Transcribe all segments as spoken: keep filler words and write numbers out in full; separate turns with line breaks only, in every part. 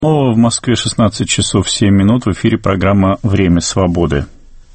В Москве шестнадцать часов семь минут, в эфире программа «Время свободы».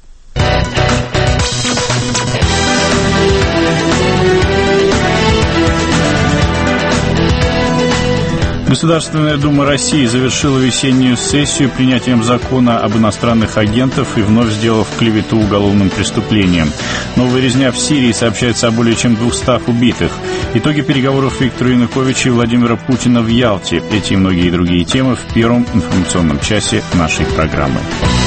Государственная Дума России завершила весеннюю сессию принятием закона об иностранных агентах и вновь сделав клевету уголовным преступлением. Новая резня в Сирии сообщается о более чем двухстах убитых. Итоги переговоров Виктора Януковича и Владимира Путина в Ялте. Эти и многие другие темы в первом информационном часе нашей программы.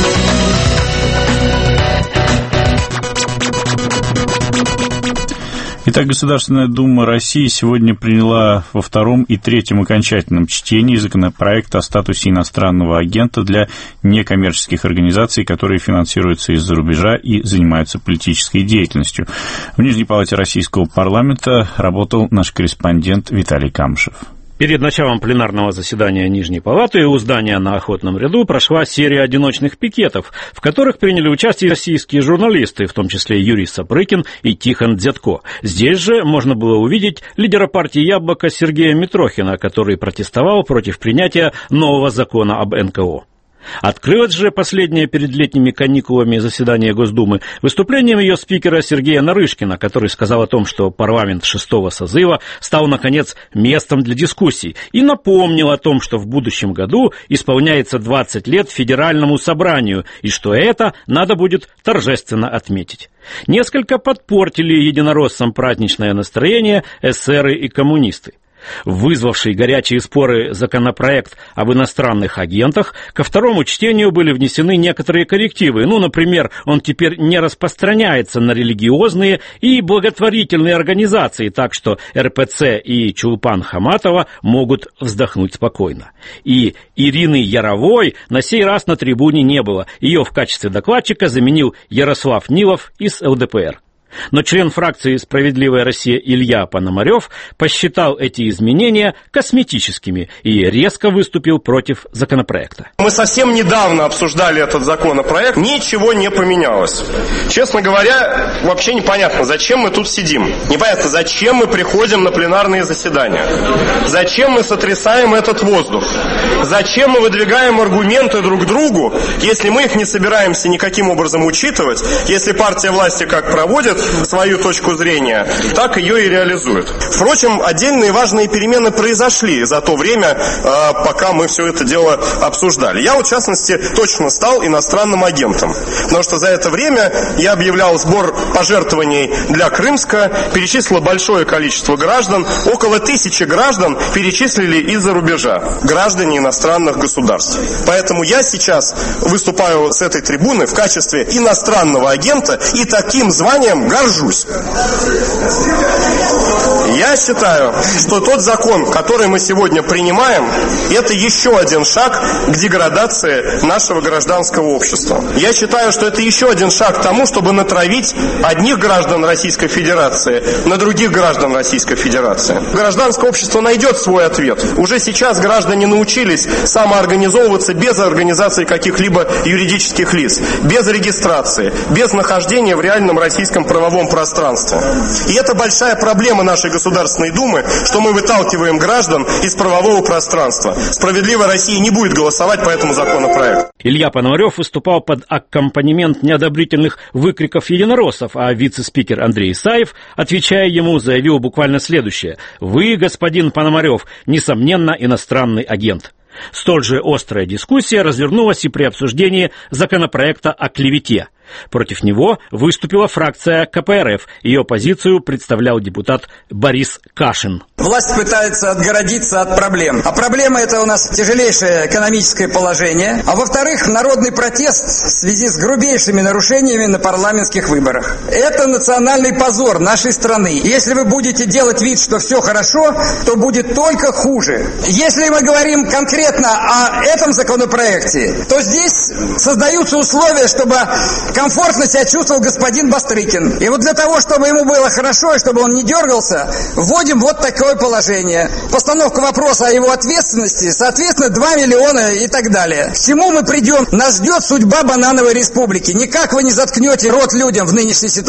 Итак, Государственная Дума России сегодня приняла во втором и третьем окончательном чтении законопроект о статусе иностранного агента для некоммерческих организаций, которые финансируются из-за рубежа и занимаются политической деятельностью. В Нижней палате Российского парламента работал наш корреспондент Виталий Камышев.
Перед началом пленарного заседания Нижней палаты у здания на Охотном ряду прошла серия одиночных пикетов, в которых приняли участие российские журналисты, в том числе Юрий Сапрыкин и Тихон Дзятко. Здесь же можно было увидеть лидера партии «Яблоко» Сергея Митрохина, который протестовал против принятия нового закона об эн ка о. Открылось же последнее перед летними каникулами заседание Госдумы выступлением ее спикера Сергея Нарышкина, который сказал о том, что парламент шестого созыва стал, наконец, местом для дискуссий, и напомнил о том, что в будущем году исполняется двадцать лет Федеральному собранию, и что это надо будет торжественно отметить. Несколько подпортили единороссам праздничное настроение эсеры и коммунисты. Вызвавший горячие споры законопроект об иностранных агентах, ко второму чтению были внесены некоторые коррективы. Ну, например, он теперь не распространяется на религиозные и благотворительные организации, так что эр пэ цэ и Чулпан Хаматова могут вздохнуть спокойно. И Ирины Яровой на сей раз на трибуне не было. Ее в качестве докладчика заменил Ярослав Нилов из эл дэ пэ эр. Но член фракции «Справедливая Россия» Илья Пономарев посчитал эти изменения косметическими и резко выступил против законопроекта.
Мы совсем недавно обсуждали этот законопроект, ничего не поменялось. Честно говоря, вообще непонятно, зачем мы тут сидим. Непонятно, зачем мы приходим на пленарные заседания. Зачем мы сотрясаем этот воздух. Зачем мы выдвигаем аргументы друг другу, если мы их не собираемся никаким образом учитывать, если партия власти как проводит свою точку зрения, так ее и реализует. Впрочем, отдельные важные перемены произошли за то время, пока мы все это дело обсуждали. Я, в частности, точно стал иностранным агентом, потому что за это время я объявлял сбор пожертвований для Крымска, перечислил большое количество граждан, около тысячи граждан перечислили из-за рубежа, граждане иностранных государств. Поэтому я сейчас выступаю с этой трибуны в качестве иностранного агента и таким званием горжусь. Я считаю, что тот закон, который мы сегодня принимаем, это еще один шаг к деградации нашего гражданского общества. Я считаю, что это еще один шаг к тому, чтобы натравить одних граждан Российской Федерации на других граждан Российской Федерации. Гражданское общество найдет свой ответ. Уже сейчас граждане научились самоорганизовываться без организации каких-либо юридических лиц, без регистрации, без нахождения в реальном российском правовом пространстве. И это большая проблема нашей Государственной Думы, что мы выталкиваем граждан из правового пространства. «Справедливая Россия» не будет голосовать по этому законопроекту.
Илья Пономарев выступал под аккомпанемент неодобрительных выкриков единороссов, а вице-спикер Андрей Исаев, отвечая ему, заявил буквально следующее: «Вы, господин Пономарев, несомненно, иностранный агент». Столь же острая дискуссия развернулась и при обсуждении законопроекта о клевете. Против него выступила фракция ка пэ эр эф. Ее позицию представлял депутат Борис Кашин.
Власть пытается отгородиться от проблем. А проблема — это у нас тяжелейшее экономическое положение. А во-вторых, народный протест в связи с грубейшими нарушениями на парламентских выборах. Это национальный позор нашей страны. Если вы будете делать вид, что все хорошо, то будет только хуже. Если мы говорим конкретно о этом законопроекте, то здесь создаются условия, чтобы комфортно себя чувствовал господин Бастрыкин. И вот для того, чтобы ему было хорошо и чтобы он не дергался, вводим вот такое положение. Постановка вопроса о его ответственности, соответственно, два миллиона и так далее. К чему мы придем? Нас ждет судьба банановой республики. Никак вы не заткнете рот людям в нынешней ситуации.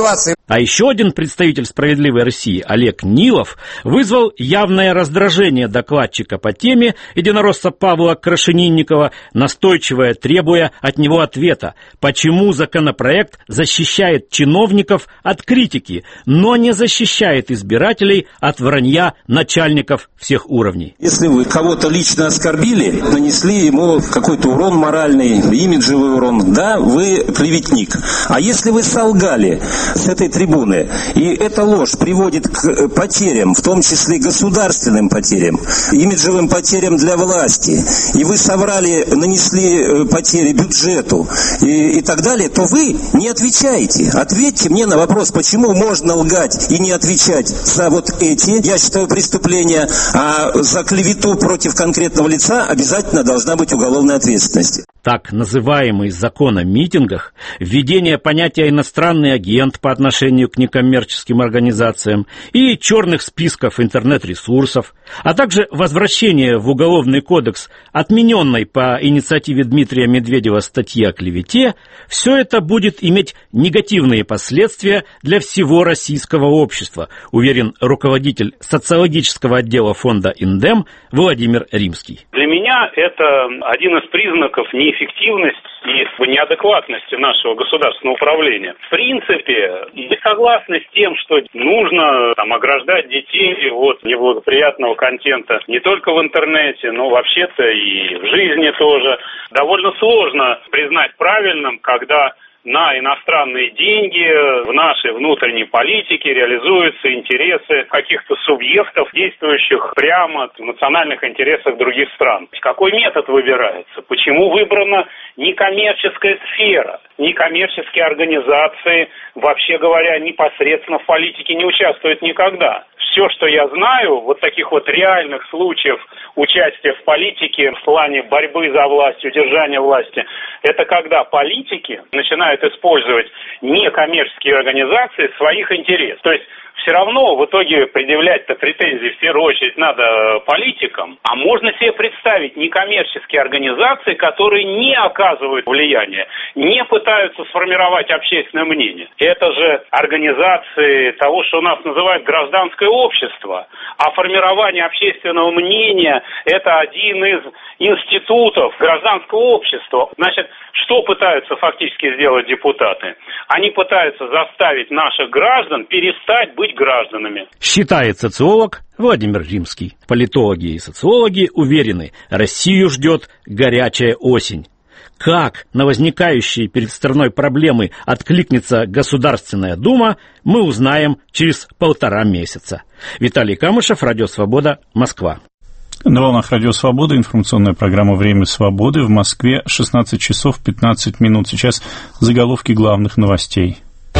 А еще один представитель «Справедливой России» Олег Нилов вызвал явное раздражение докладчика по теме, единоросса Павла Крашенинникова, настойчиво требуя от него ответа, почему законопроект защищает чиновников от критики, но не защищает избирателей от вранья начальников всех уровней.
Если вы кого-то лично оскорбили, нанесли ему какой-то урон моральный, имиджевый урон, да, вы клеветник. А если вы солгали с этой трибуны, и эта ложь приводит к потерям, в том числе государственным потерям, имиджевым потерям для власти, и вы соврали, нанесли потери бюджету и, и так далее, то вы не отвечаете. Ответьте мне на вопрос, почему можно лгать и не отвечать за вот эти, я считаю, преступления, а за клевету против конкретного лица обязательно должна быть уголовная ответственность.
Так называемый закон о митингах, введение понятия «иностранный агент» по отношению к некоммерческим организациям и черных списков интернет-ресурсов, а также возвращение в Уголовный кодекс отмененной по инициативе Дмитрия Медведева статьи о клевете, все это будет иметь негативные последствия для всего российского общества, уверен руководитель социологического отдела фонда «Индем» Владимир Римский.
Для меня это один из признаков неэффективности и неадекватности нашего государственного управления. В принципе, мы согласны с тем, что нужно там, ограждать детей от неблагоприятного контента не только в интернете, но вообще-то и в жизни тоже. Довольно сложно признать правильным, когда на иностранные деньги в нашей внутренней политике реализуются интересы каких-то субъектов, действующих прямо в национальных интересах других стран. Какой метод выбирается? Почему выбрана некоммерческая сфера? Некоммерческие организации, вообще говоря, непосредственно в политике не участвуют никогда. Все, что я знаю, вот таких вот реальных случаев участия в политике в плане борьбы за власть, удержания власти, это когда политики начинают использовать некоммерческие организации в своих интересах. То есть все равно в итоге предъявлять-то претензии в первую очередь надо политикам, а можно себе представить некоммерческие организации, которые не оказывают влияния, не пытаются сформировать общественное мнение. Это же организации того, что у нас называют гражданское общество, а формирование общественного мнения – это один из институтов гражданского общества. Значит, что пытаются фактически сделать депутаты? Они пытаются заставить наших граждан перестать быть гражданами.
Считает социолог Владимир Римский. Политологи и социологи уверены, Россию ждет горячая осень. Как на возникающие перед страной проблемы откликнется Государственная Дума, мы узнаем через полтора месяца. Виталий Камышев, Радио Свобода, Москва.
На волнах Радио Свобода информационная программа «Время свободы». В Москве шестнадцать часов пятнадцать минут. Сейчас заголовки главных новостей.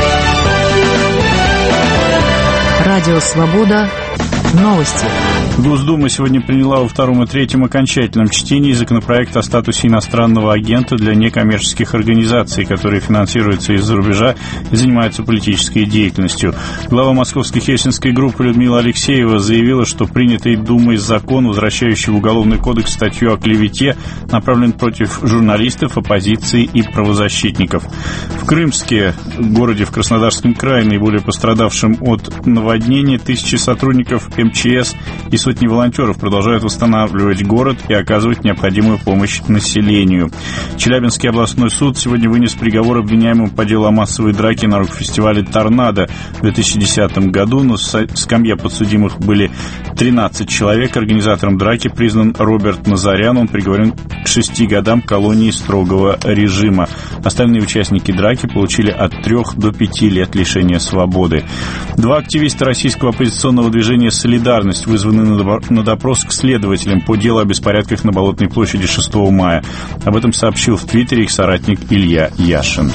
Радио Свобода. Новости.
Госдума сегодня приняла во втором и третьем окончательном чтении законопроект о статусе иностранного агента для некоммерческих организаций, которые финансируются из-за рубежа и занимаются политической деятельностью. Глава московской хельсинской группы Людмила Алексеева заявила, что принятый Думой закон, возвращающий в Уголовный кодекс статью о клевете, направлен против журналистов, оппозиции и правозащитников. В Крымске, городе в Краснодарском крае, наиболее пострадавшем от наводнения, тысячи сотрудников эм че эс и сотни волонтеров продолжают восстанавливать город и оказывать необходимую помощь населению. Челябинский областной суд сегодня вынес приговор обвиняемым по делу о массовой драке на рок-фестивале «Торнадо» в две тысячи десятом году. На скамье подсудимых были тринадцать человек. Организатором драки признан Роберт Назарян. Он приговорен к шести годам колонии строгого режима. Остальные участники драки получили от трех до пяти лет лишения свободы. Два активиста российского оппозиционного движения «Солидарность» вызваны на допрос к следователям по делу о беспорядках на Болотной площади шестого мая. Об этом сообщил в Твиттере их соратник Илья Яшин.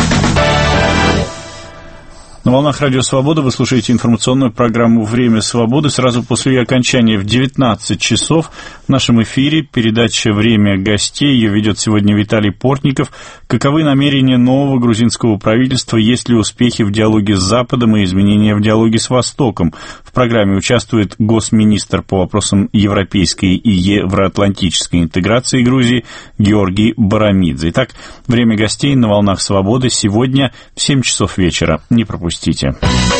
На волнах Радио Свобода вы слушаете информационную программу «Время свободы». Сразу после ее окончания в девятнадцать часов в нашем эфире передача «Время гостей». Ее ведет сегодня Виталий Портников. Каковы намерения нового грузинского правительства? Есть ли успехи в диалоге с Западом и изменения в диалоге с Востоком? В программе участвует госминистр по вопросам европейской и евроатлантической интеграции Грузии Георгий Барамидзе. Итак, «Время гостей» на волнах Свободы сегодня в семь часов вечера. Не пропустите. пропустите.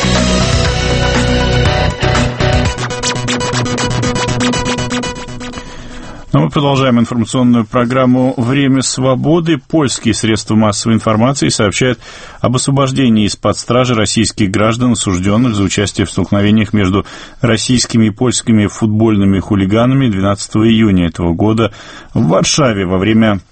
Но мы продолжаем информационную программу «Время свободы». Польские средства массовой информации сообщают об освобождении из-под стражи российских граждан, осужденных за участие в столкновениях между российскими и польскими футбольными хулиганами двенадцатого июня этого года в Варшаве во время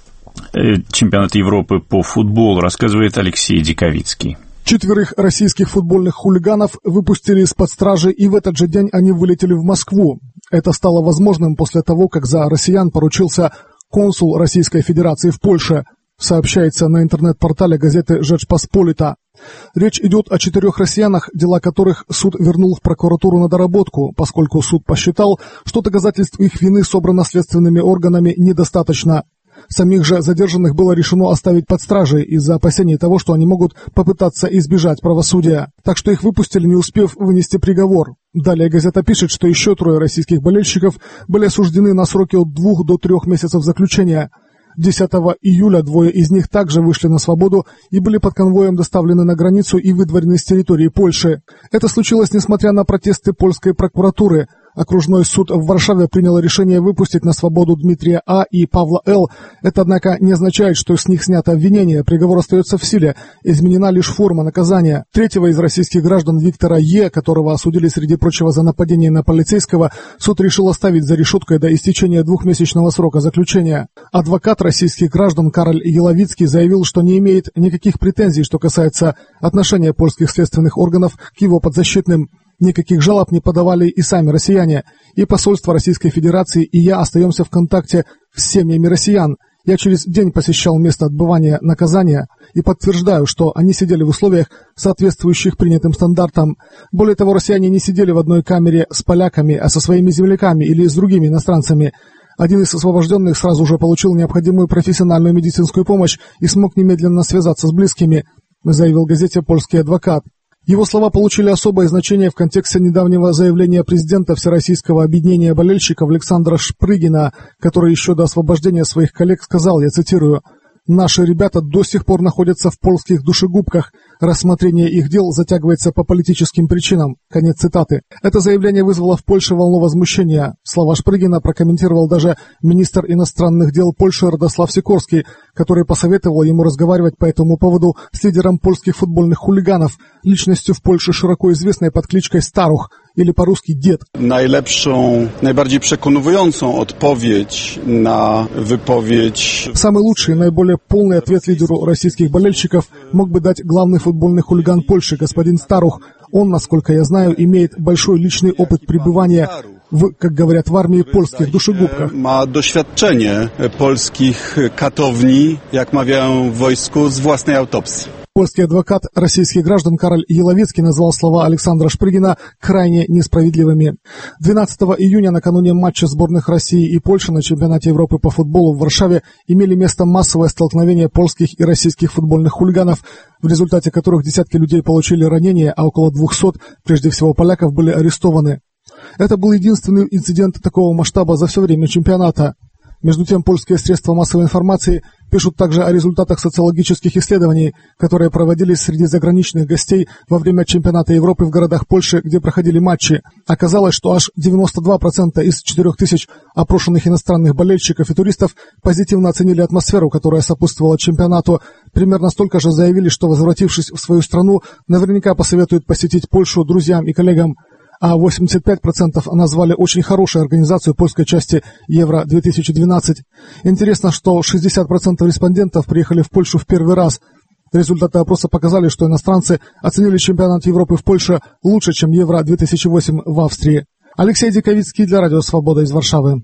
чемпионата Европы по футболу, рассказывает Алексей Диковицкий.
Четверых российских футбольных хулиганов выпустили из-под стражи, и в этот же день они вылетели в Москву. Это стало возможным после того, как за россиян поручился консул Российской Федерации в Польше, сообщается на интернет-портале газеты «Жечпосполита». Речь идет о четырех россиянах, дела которых суд вернул в прокуратуру на доработку, поскольку суд посчитал, что доказательств их вины собрано следственными органами недостаточно. Самих же задержанных было решено оставить под стражей из-за опасений того, что они могут попытаться избежать правосудия. Так что их выпустили, не успев вынести приговор. Далее газета пишет, что еще трое российских болельщиков были осуждены на сроки от двух до трех месяцев заключения. десятого июля двое из них также вышли на свободу и были под конвоем доставлены на границу и выдворены с территории Польши. Это случилось несмотря на протесты польской прокуратуры. Окружной суд в Варшаве принял решение выпустить на свободу Дмитрия А. и Павла Л. Это, однако, не означает, что с них снято обвинение. Приговор остается в силе. Изменена лишь форма наказания. Третьего из российских граждан Виктора Е., которого осудили, среди прочего, за нападение на полицейского, суд решил оставить за решеткой до истечения двухмесячного срока заключения. Адвокат российских граждан Кароль Еловицкий заявил, что не имеет никаких претензий, что касается отношения польских следственных органов к его подзащитным. Никаких жалоб не подавали и сами россияне. И посольство Российской Федерации, и я остаемся в контакте с семьями россиян. Я через день посещал место отбывания наказания и подтверждаю, что они сидели в условиях, соответствующих принятым стандартам. Более того, россияне не сидели в одной камере с поляками, а со своими земляками или с другими иностранцами. Один из освобожденных сразу же получил необходимую профессиональную медицинскую помощь и смог немедленно связаться с близкими, заявил газете польский адвокат. Его слова получили особое значение в контексте недавнего заявления президента Всероссийского объединения болельщиков Александра Шпрыгина, который еще до освобождения своих коллег сказал, я цитирую, «Наши ребята до сих пор находятся в польских душегубках. Рассмотрение их дел затягивается по политическим причинам». Конец цитаты. Это заявление вызвало в Польше волну возмущения. Слова Шпрыгина прокомментировал даже министр иностранных дел Польши Радослав Сикорский, который посоветовал ему разговаривать по этому поводу с лидером польских футбольных хулиганов, личностью в Польше широко известной под кличкой Старух, или по-русски «дед».
Najlepszą, najbardziej przekonującą odpowiedź na wypowiedź.
Самый лучший и наиболее полный ответ лидеру российских болельщиков мог бы дать главный футбольный хулиган Польши, господин Старух. Он, насколько я знаю, имеет большой личный опыт пребывания в, как говорят в армии, польских душегубках.
Ma doświadczenie polskich katowni, jak mawiają w wojsku, z własnej autopsji.
Польский адвокат российских граждан Кароль Еловицкий назвал слова Александра Шпрыгина крайне несправедливыми. двенадцатого июня, накануне матча сборных России и Польши на чемпионате Европы по футболу в Варшаве, имели место массовое столкновение польских и российских футбольных хулиганов, в результате которых десятки людей получили ранения, а около двухсот, прежде всего поляков, были арестованы. Это был единственный инцидент такого масштаба за все время чемпионата. Между тем, польские средства массовой информации пишут также о результатах социологических исследований, которые проводились среди заграничных гостей во время чемпионата Европы в городах Польши, где проходили матчи. Оказалось, что аж девяносто два процента из четырёх тысяч опрошенных иностранных болельщиков и туристов позитивно оценили атмосферу, которая сопутствовала чемпионату. Примерно столько же заявили, что, возвратившись в свою страну, наверняка посоветуют посетить Польшу друзьям и коллегам. А восемьдесят пять процентов назвали очень хорошей организацию польской части Евро две тысячи двенадцать. Интересно, что шестьдесят процентов респондентов приехали в Польшу в первый раз. Результаты опроса показали, что иностранцы оценили чемпионат Европы в Польше лучше, чем Евро две тысячи восемь в Австрии. Алексей Диковицкий для Радио Свобода из Варшавы.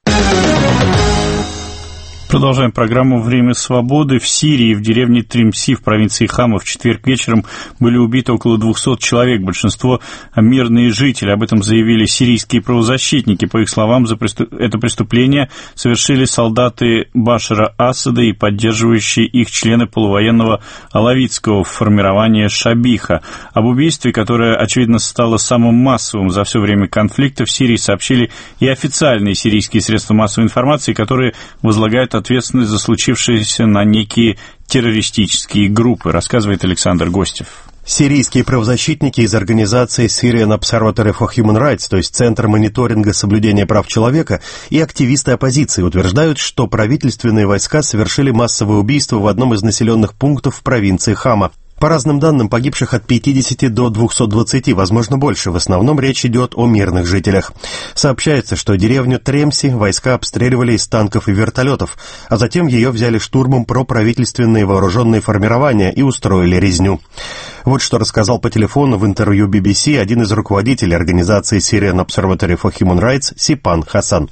Продолжаем программу «Время свободы». В Сирии, в деревне Тримси в провинции Хама в четверг вечером были убиты около двухсот человек, большинство мирные жители. Об этом заявили сирийские правозащитники. По их словам, за преступ... это преступление совершили солдаты Башара Асада и поддерживающие их члены полувоенного алавитского формирования Шабиха. Об убийстве, которое, очевидно, стало самым массовым за все время конфликта, в Сирии сообщили и официальные сирийские средства массовой информации, которые возлагают ответственность за случившееся на некие террористические группы, рассказывает Александр Гостев.
Сирийские правозащитники из организации Syrian Observatory for Human Rights, то есть Центр мониторинга соблюдения прав человека, и активисты оппозиции утверждают, что правительственные войска совершили массовое убийство в одном из населенных пунктов в провинции Хама. По разным данным, погибших от пятидесяти до двухсот двадцати, возможно больше. В основном речь идет о мирных жителях. Сообщается, что деревню Тремси войска обстреливали из танков и вертолетов, а затем ее взяли штурмом проправительственные вооруженные формирования и устроили резню. Вот что рассказал по телефону в интервью би би си один из руководителей организации Syrian Observatory for Human Rights Сипан Хасан.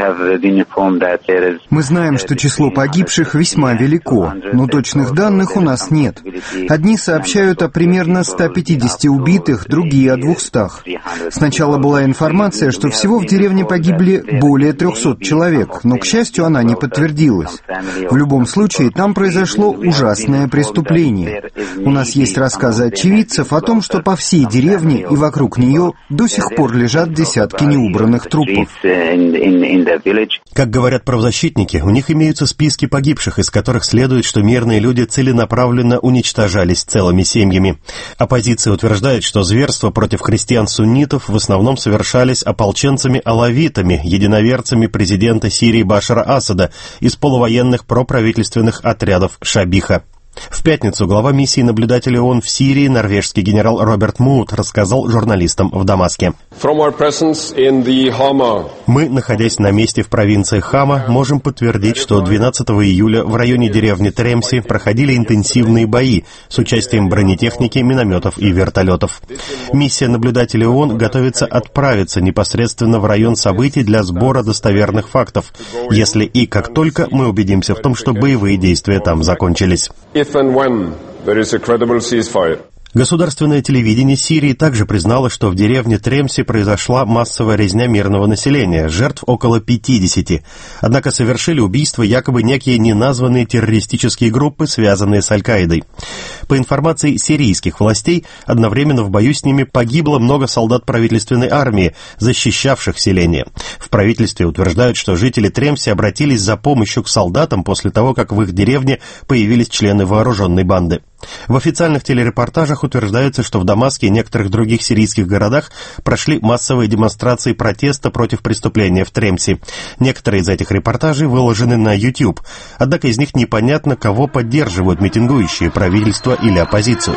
Мы знаем, что число погибших весьма велико, но точных данных у нас нет. Одни сообщают о примерно ста пятидесяти убитых, другие о двухстах. Сначала была информация, что всего в деревне погибли более трехсот человек, но, к счастью, она не подтвердилась. В любом случае, там произошло ужасное преступление. У нас есть рассказы очевидцев о том, что по всей деревне и вокруг нее до сих пор лежат десятки неубранных трупов.
Как говорят правозащитники, у них имеются списки погибших, из которых следует, что мирные люди целенаправленно уничтожались целыми семьями. Оппозиция утверждает, что зверства против христиан-суннитов в основном совершались ополченцами-алавитами, единоверцами президента Сирии Башара Асада из полувоенных проправительственных отрядов Шабиха. В пятницу глава миссии наблюдателей ООН в Сирии, норвежский генерал Роберт Муут, рассказал журналистам в Дамаске. Мы, находясь на месте в провинции Хама, можем подтвердить, что двенадцатого июля в районе деревни Тремси проходили интенсивные бои с участием бронетехники, минометов и вертолетов. Миссия наблюдателей ООН готовится отправиться непосредственно в район событий для сбора достоверных фактов, если и как только мы убедимся в том, что боевые действия там закончились. Государственное телевидение Сирии также признало, что в деревне Тремси произошла массовая резня мирного населения, жертв около пятидесяти. Однако совершили убийство якобы некие неназванные террористические группы, связанные с Аль-Каидой. По информации сирийских властей, одновременно в бою с ними погибло много солдат правительственной армии, защищавших селение. В правительстве утверждают, что жители Тремси обратились за помощью к солдатам после того, как в их деревне появились члены вооруженной банды. В официальных телерепортажах утверждается, что в Дамаске и некоторых других сирийских городах прошли массовые демонстрации протеста против преступления в Тремси. Некоторые из этих репортажей выложены на YouTube, однако из них непонятно, кого поддерживают митингующие, правительство или оппозицию.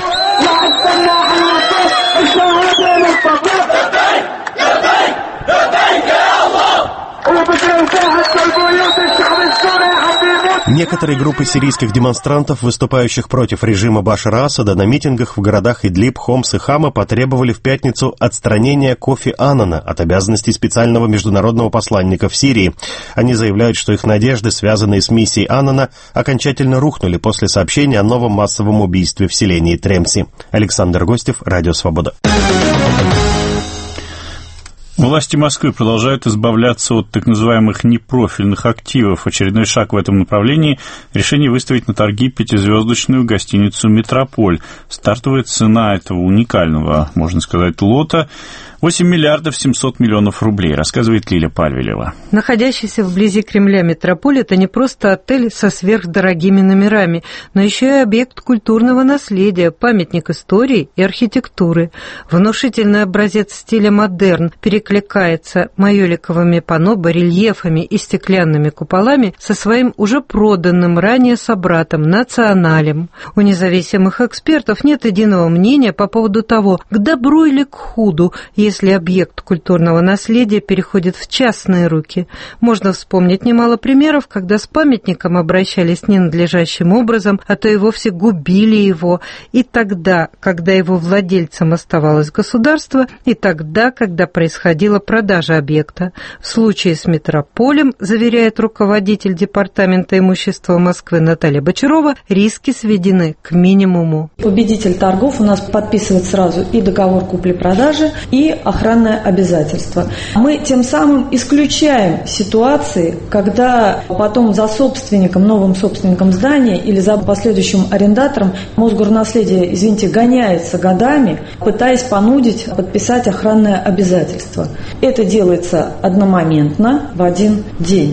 Некоторые группы сирийских демонстрантов, выступающих против режима Башара Асада, на митингах в городах Идлиб, Хомс и Хама потребовали в пятницу отстранения Кофи Аннана от обязанностей специального международного посланника в Сирии. Они заявляют, что их надежды, связанные с миссией Аннана, окончательно рухнули после сообщения о новом массовом убийстве в селении Тремси. Александр Гостев, Радио Свобода.
Власти Москвы продолжают избавляться от так называемых непрофильных активов. Очередной шаг в этом направлении – решение выставить на торги пятизвездочную гостиницу «Метрополь». Стартовая цена этого уникального, можно сказать, лота – восемь миллиардов семьсот миллионов рублей, рассказывает Лиля Пальвелева.
Находящийся вблизи Кремля «Метрополь» – это не просто отель со сверхдорогими номерами, но еще и объект культурного наследия, памятник истории и архитектуры. Внушительный образец стиля модерн перекликается майоликовыми панно, барельефами и стеклянными куполами со своим уже проданным ранее собратом «Националем». У независимых экспертов нет единого мнения по поводу того, к добру или к худу, если объект культурного наследия переходит в частные руки. Можно вспомнить немало примеров, когда с памятником обращались ненадлежащим образом, а то и вовсе губили его, и тогда, когда его владельцем оставалось государство, и тогда, когда происходила продажа объекта. В случае с «Метрополем», заверяет руководитель Департамента имущества Москвы Наталья Бочарова, риски сведены к минимуму.
Победитель торгов у нас подписывает сразу и договор купли-продажи, и охранное обязательство. Мы тем самым исключаем ситуации, когда потом за собственником, новым собственником здания или за последующим арендатором Мосгорнаследие, извините, гоняется годами, пытаясь понудить подписать охранное обязательство. Это делается одномоментно в один день.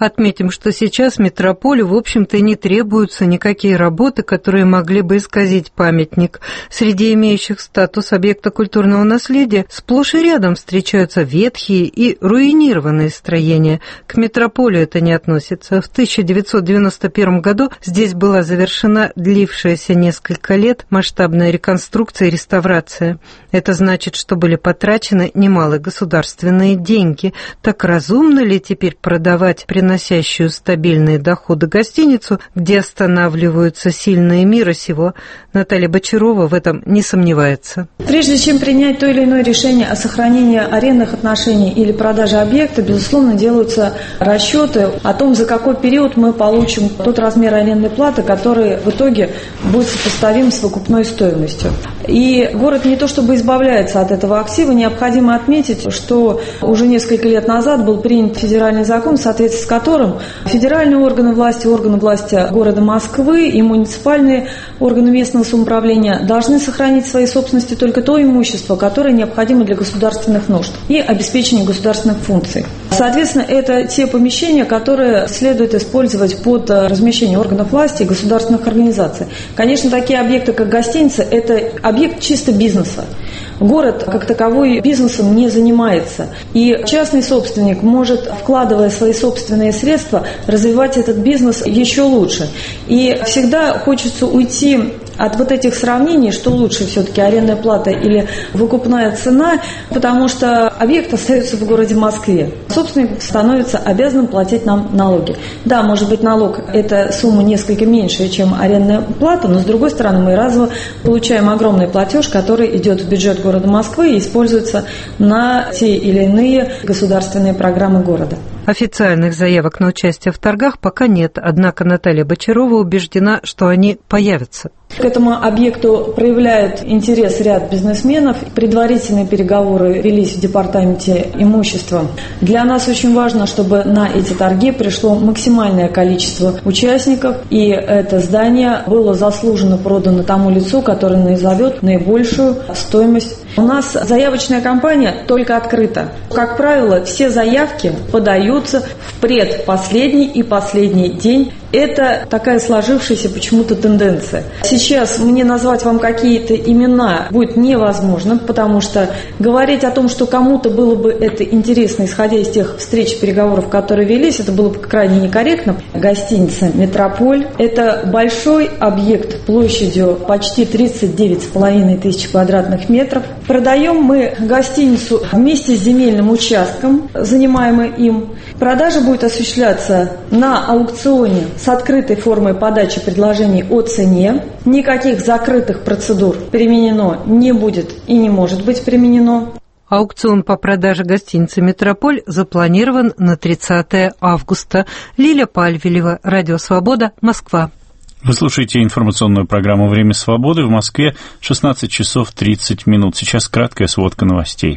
Отметим, что сейчас метрополю, в общем-то, и не требуются никакие работы, которые могли бы исказить памятник. Среди имеющих статус объекта культурного наследия сплошь и рядом встречаются ветхие и руинированные строения. К метрополю это не относится. В тысяча девятьсот девяносто первом году здесь была завершена длившаяся несколько лет масштабная реконструкция и реставрация. Это значит, что были потрачены немалые государственные деньги. Так разумно ли теперь продавать приносящую стабильные доходы гостиницу, где останавливаются сильные мира сего? Наталья Бочарова в этом не сомневается.
Прежде чем принять то или иное решение о сохранении арендных отношений или продаже объекта, безусловно, делаются расчеты о том, за какой период мы получим тот размер арендной платы, который в итоге будет сопоставим с выкупной стоимостью. И город не то чтобы избавляется от этого актива, необходимо отметить, что уже несколько лет назад был принят федеральный закон, в соответствии с которым федеральные органы власти, органы власти города Москвы и муниципальные органы местного самоуправления должны сохранить в своей собственности только то имущество, которое необходимо для государственных нужд и обеспечения государственных функций. Соответственно, это те помещения, которые следует использовать под размещение органов власти и государственных организаций. Конечно, такие объекты, как гостиница, это объект чисто бизнеса. Город, как таковой, бизнесом не занимается. И частный собственник может, вкладывая свои собственные средства, развивать этот бизнес еще лучше. И всегда хочется уйти от вот этих сравнений, что лучше все-таки арендная плата или выкупная цена, потому что объект остается в городе Москве. Собственник становится обязанным платить нам налоги. Да, может быть, налог – это сумма несколько меньше, чем арендная плата, но, с другой стороны, мы разово получаем огромный платеж, который идет в бюджет города Москвы и используется на те или иные государственные программы города.
Официальных заявок на участие в торгах пока нет, однако Наталья Бочарова убеждена, что они появятся.
К этому объекту проявляет интерес ряд бизнесменов. Предварительные переговоры велись в департаменте имущества. Для нас очень важно, чтобы на эти торги пришло максимальное количество участников, и это здание было заслуженно продано тому лицу, который назовет наибольшую стоимость. У нас заявочная кампания только открыта. Как правило, все заявки подаются в предпоследний и последний день. Это такая сложившаяся почему-то тенденция. Сейчас мне назвать вам какие-то имена будет невозможно, потому что говорить о том, что кому-то было бы это интересно, исходя из тех встреч, переговоров, которые велись, это было бы крайне некорректно. Гостиница «Метрополь» – это большой объект площадью почти тридцать девять с половиной тысяч квадратных метров. Продаем мы гостиницу вместе с земельным участком, занимаемым им. Продажа будет осуществляться на аукционе с открытой формой подачи предложений о цене. Никаких закрытых процедур применено не будет и не может быть применено.
Аукцион по продаже гостиницы «Метрополь» запланирован на тридцатое августа. Лиля Пальвелева, Радио Свобода, Москва.
Вы слушаете информационную программу «Время свободы». В Москве шестнадцать часов тридцать минут. Сейчас краткая сводка новостей.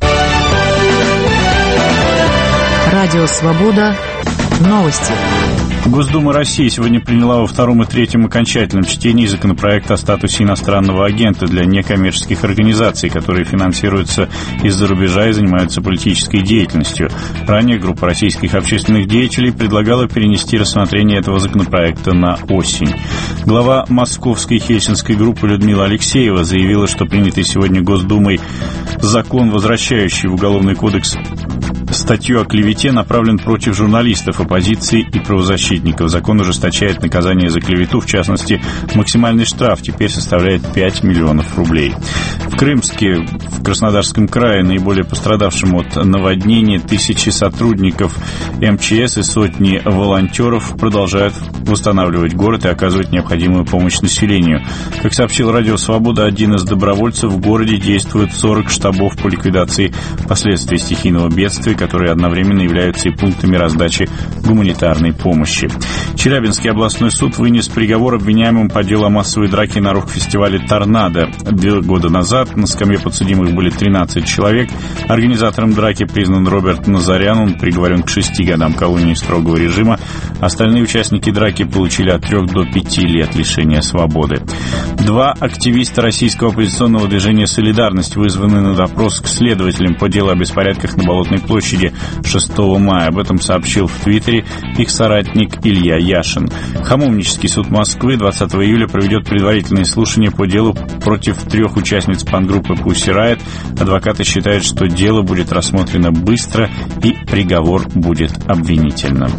Радио «Свобода». Новости.
Госдума России сегодня приняла во втором и третьем окончательном чтении законопроект о статусе иностранного агента для некоммерческих организаций, которые финансируются из-за рубежа и занимаются политической деятельностью. Ранее группа российских общественных деятелей предлагала перенести рассмотрение этого законопроекта на осень. Глава московской хельсинской группы Людмила Алексеева заявила, что принятый сегодня Госдумой закон, возвращающий в Уголовный кодекс статью о клевете, направлен против журналистов, оппозиции и правозащитников. Закон ужесточает наказание за клевету, в частности, максимальный штраф теперь составляет пять миллионов рублей. В Крымске, в Краснодарском крае, наиболее пострадавшим от наводнения, тысячи сотрудников эм че эс и сотни волонтеров продолжают восстанавливать город и оказывать необходимую помощь населению. Как сообщил Радио Свобода, один из добровольцев, в городе действует сорок штабов по ликвидации последствий стихийного бедствия, которые одновременно являются и пунктами раздачи гуманитарной помощи. Челябинский областной суд вынес приговор обвиняемым по делу о массовой драке на рок-фестивале «Торнадо». Два года назад на скамье подсудимых были тринадцать человек. Организатором драки признан Роберт Назарян. Он приговорен к шести годам колонии строгого режима. Остальные участники драки получили от трех до пяти лет лишения свободы. Два активиста российского оппозиционного движения «Солидарность» вызваны на допрос к следователям по делу о беспорядках на Болотной площади шестого мая. Об этом сообщил в Твиттере их соратник Илья Яшин. Хамовнический суд Москвы двадцатого июля проведет предварительные слушания по делу против трех участниц панк-группы Pussy Riot. Адвокаты считают, что дело будет рассмотрено быстро и приговор будет обвинительным.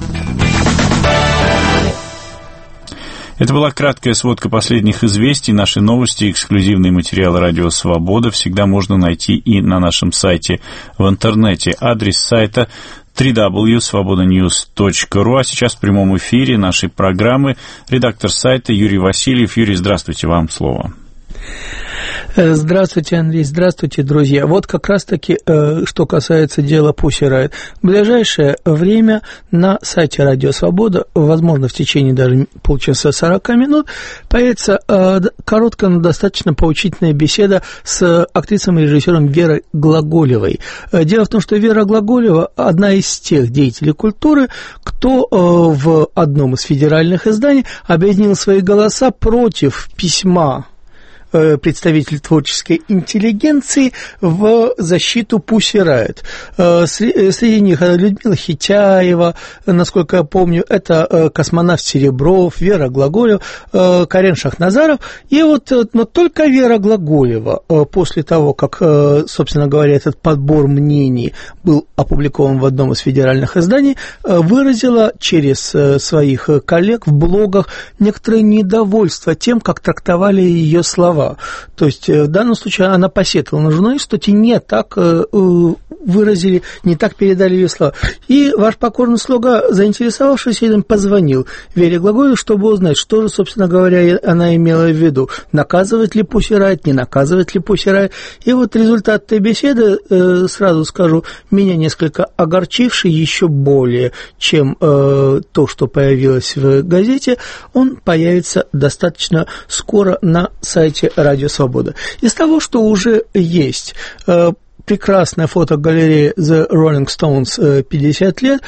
Это была краткая сводка последних известий. Наши новости, эксклюзивные материалы «Радио Свобода» всегда можно найти и на нашем сайте в интернете. Адрес сайта дабл ю дабл ю дабл ю точка свобода ньюс точка ру. А сейчас в прямом эфире нашей программы редактор сайта Юрий Васильев. Юрий, здравствуйте, вам слово.
Здравствуйте, Андрей, здравствуйте, друзья. Вот как раз-таки, что касается дела Pussy Riot. В ближайшее время на сайте Радио Свобода, возможно, в течение даже полчаса сорок минут, появится короткая, но достаточно поучительная беседа с актрисой и режиссером Верой Глаголевой. Дело в том, что Вера Глаголева – одна из тех деятелей культуры, кто в одном из федеральных изданий объединил свои голоса против письма представитель творческой интеллигенции в защиту Pussy Riot. Среди них Людмила Хитяева, насколько я помню, это космонавт Серебров, Вера Глаголева, Карен Шахназаров. И вот, но только Вера Глаголева, после того, как, собственно говоря, этот подбор мнений был опубликован в одном из федеральных изданий, выразила через своих коллег в блогах некоторое недовольство тем, как трактовали ее слова. То есть в данном случае она посетовала на журналистов, что те не так выразили, не так передали ее слова. И ваш покорный слуга, заинтересовавшись этим, позвонил Вере Глаголевой, чтобы узнать, что же, собственно говоря, она имела в виду. Наказывать ли Pussy Riot, не наказывать ли Pussy Riot. И вот результат этой беседы, сразу скажу, меня несколько огорчивший еще более, чем то, что появилось в газете, он появится достаточно скоро на сайте Радио Свобода. Из того, что уже есть, прекрасная фотогалерея The Rolling Stones пятьдесят лет,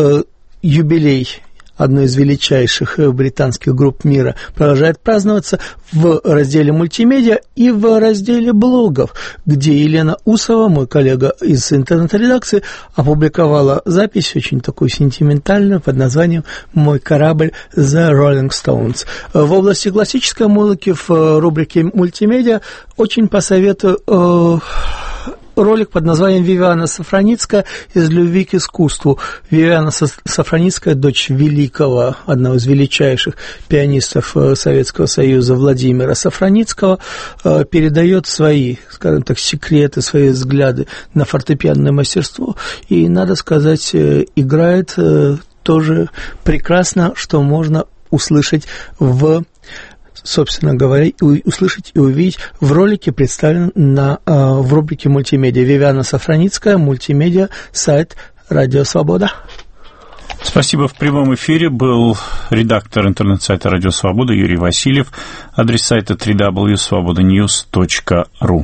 юбилей одной из величайших британских групп мира, продолжает праздноваться в разделе мультимедиа и в разделе блогов, где Елена Усова, мой коллега из интернет-редакции, опубликовала запись очень такую сентиментальную под названием «Мой корабль The Rolling Stones». В области классической музыки в рубрике мультимедиа очень посоветую э, ролик под названием «Вивиана Сафраницкая. Из любви к искусству». Вивиана Сафраницкая, дочь великого, одного из величайших пианистов Советского Союза Владимира Сафраницкого, передает свои, скажем так, секреты, свои взгляды на фортепианное мастерство. И, надо сказать, играет тоже прекрасно, что можно услышать в... собственно говоря, услышать и увидеть в ролике, представлен на, в рубрике мультимедиа. Вивиана Сафраницкая, мультимедиа, сайт Радио Свобода.
Спасибо. В прямом эфире был редактор интернет-сайта Радио Свобода Юрий Васильев. Адрес сайта дабл ю дабл ю дабл ю точка свобода ньюс точка ру.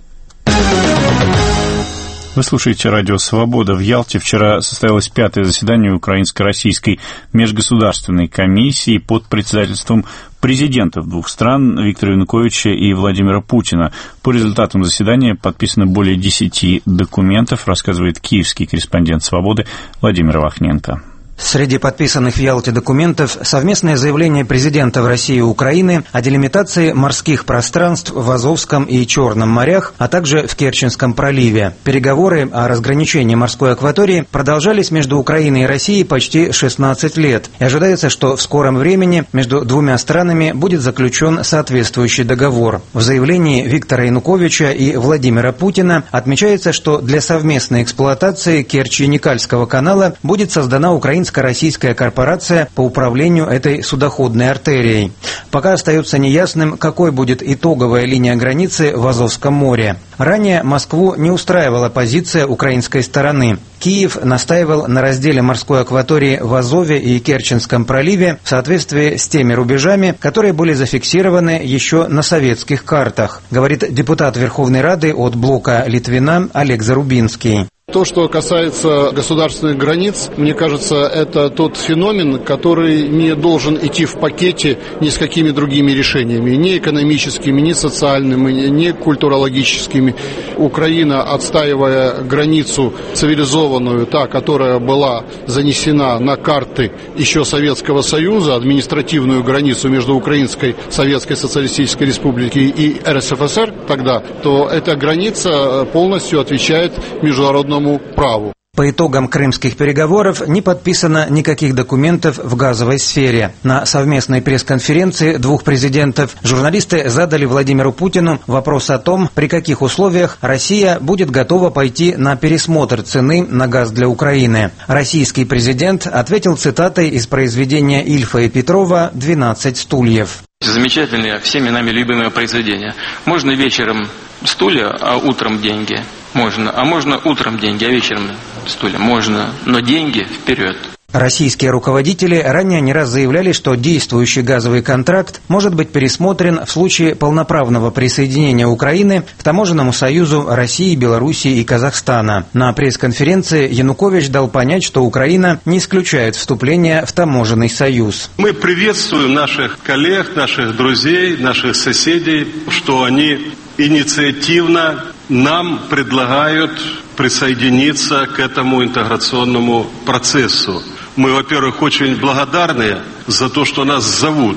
Вы слушаете Радио Свобода. В Ялте вчера состоялось пятое заседание Украинско-российской межгосударственной комиссии под председательством президентов двух стран Виктора Януковича и Владимира Путина. По результатам заседания подписано более десяти документов, рассказывает киевский корреспондент «Свободы» Владимир Вахненко.
Среди подписанных в Ялте документов совместное заявление президентов России и Украины о делимитации морских пространств в Азовском и Черном морях, а также в Керченском проливе. Переговоры о разграничении морской акватории продолжались между Украиной и Россией почти шестнадцать лет. И ожидается, что в скором времени между двумя странами будет заключен соответствующий договор. В заявлении Виктора Януковича и Владимира Путина отмечается, что для совместной эксплуатации Керчи-Никальского канала будет создана украинская Российская корпорация по управлению этой судоходной артерией. Пока остается неясным, какой будет итоговая линия границы в Азовском море. Ранее Москву не устраивала позиция украинской стороны. Киев настаивал на разделе морской акватории в Азове и Керченском проливе в соответствии с теми рубежами, которые были зафиксированы еще на советских картах, говорит депутат Верховной Рады от блока Литвина Олег Зарубинский.
То, что касается государственных границ, мне кажется, это тот феномен, который не должен идти в пакете ни с какими другими решениями, ни экономическими, ни социальными, ни культурологическими. Украина, отстаивая границу цивилизованную, та, которая была занесена на карты еще Советского Союза, административную границу между Украинской Советской Социалистической Республикой и эр эс эф эс эр тогда, то эта граница полностью отвечает международному праву.
По итогам крымских переговоров не подписано никаких документов в газовой сфере. На совместной пресс-конференции двух президентов журналисты задали Владимиру Путину вопрос о том, при каких условиях Россия будет готова пойти на пересмотр цены на газ для Украины. Российский президент ответил цитатой из произведения Ильфа и Петрова «двенадцать стульев».
Замечательное, всеми нами любимое произведение. Можно вечером стулья, а утром деньги. Можно. А можно утром деньги, а вечером стулья. Можно. Но деньги вперед.
Российские руководители ранее не раз заявляли, что действующий газовый контракт может быть пересмотрен в случае полноправного присоединения Украины к таможенному союзу России, Белоруссии и Казахстана. На пресс-конференции Янукович дал понять, что Украина не исключает вступление в таможенный союз.
Мы приветствуем наших коллег, наших друзей, наших соседей, что они инициативно нам предлагают присоединиться к этому интеграционному процессу. Мы, во-первых, очень благодарны за то, что нас зовут.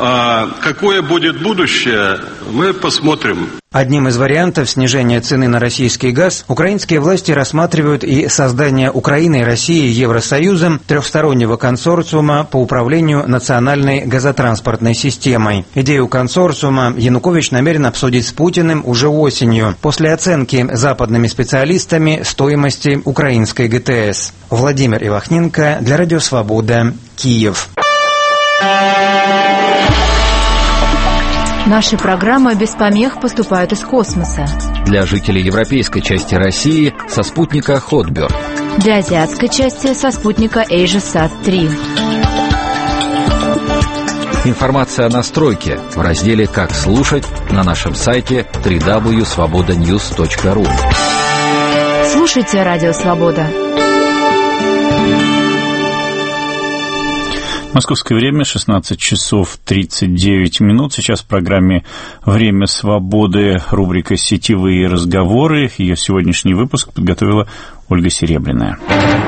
А какое будет будущее, мы посмотрим.
Одним из вариантов снижения цены на российский газ украинские власти рассматривают и создание Украины и России Евросоюзом трехстороннего консорциума по управлению национальной газотранспортной системой. Идею консорциума Янукович намерен обсудить с Путиным уже осенью, после оценки западными специалистами стоимости украинской гэ тэ эс. Владимир Ивахненко для Радио Свобода, Киев.
Наши программы без помех поступают из космоса.
Для жителей европейской части России со спутника Хотберг.
Для азиатской части со спутника AsiaSat три.
Информация о настройке в разделе «Как слушать» на нашем сайте дабл ю дабл ю дабл ю точка свобода ньюс точка ру.
Слушайте Радио Свобода.
Московское время шестнадцать часов тридцать девять минут. Сейчас в программе «Время свободы» рубрика «Сетевые разговоры». Ее сегодняшний выпуск подготовила Ольга Серебряная.